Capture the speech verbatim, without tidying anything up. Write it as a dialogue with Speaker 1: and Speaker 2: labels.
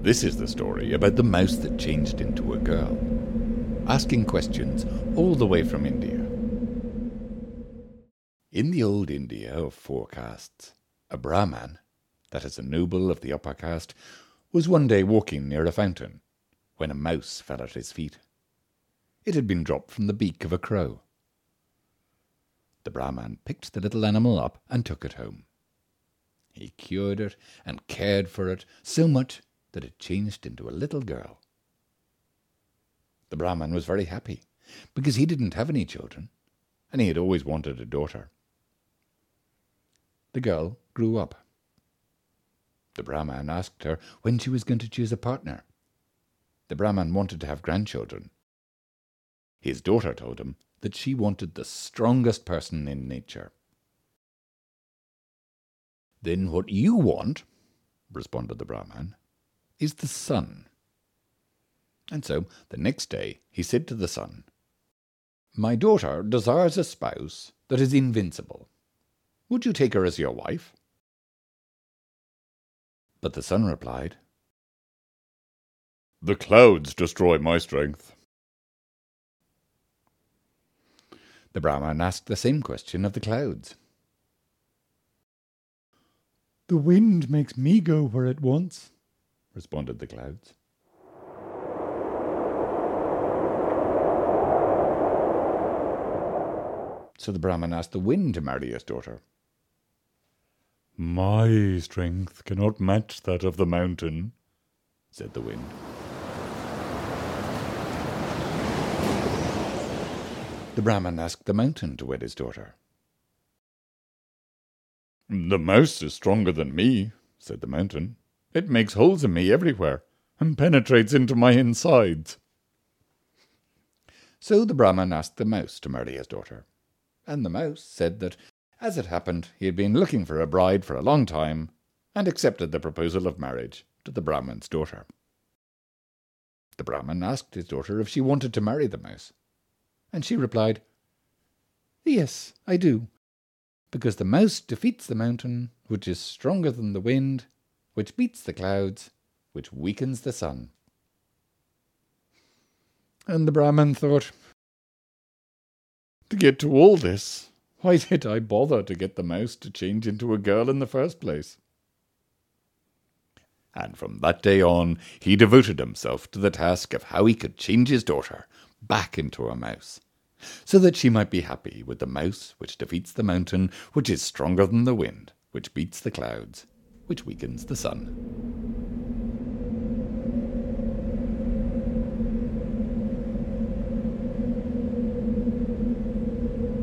Speaker 1: This is the story about the mouse that changed into a girl, asking questions all the way from India. In the old India of four castes, a Brahman, that is a noble of the upper caste, was one day walking near a fountain when a mouse fell at his feet. It had been dropped from the beak of a crow. The Brahman picked the little animal up and took it home. He cured it and cared for it so much that it changed into a little girl. The Brahman was very happy, because he didn't have any children, and he had always wanted a daughter. The girl grew up. The Brahman asked her when she was going to choose a partner. The Brahman wanted to have grandchildren. His daughter told him that she wanted the strongest person in nature. "Then what you want," responded the Brahman, "is the sun." And so the next day he said to the sun, "My daughter desires a spouse that is invincible. Would you take her as your wife?" But the sun replied, "The clouds destroy my strength." The Brahman asked the same question of the clouds. "The wind makes me go where it wants," responded the clouds. So the Brahman asked the wind to marry his daughter. "My strength cannot match that of the mountain," said the wind. The Brahman asked the mountain to wed his daughter. "The mouse is stronger than me," said the mountain. "It makes holes in me everywhere and penetrates into my insides." So the Brahman asked the mouse to marry his daughter, and the mouse said that, as it happened, he had been looking for a bride for a long time, and accepted the proposal of marriage to the Brahman's daughter. The Brahman asked his daughter if she wanted to marry the mouse, and she replied, "Yes, I do, because the mouse defeats the mountain, which is stronger than the wind, which beats the clouds, which weakens the sun." And the Brahman thought, "To get to all this, why did I bother to get the mouse to change into a girl in the first place?" And from that day on, he devoted himself to the task of how he could change his daughter back into a mouse, so that she might be happy with the mouse which defeats the mountain, which is stronger than the wind, which beats the clouds, which weakens the sun.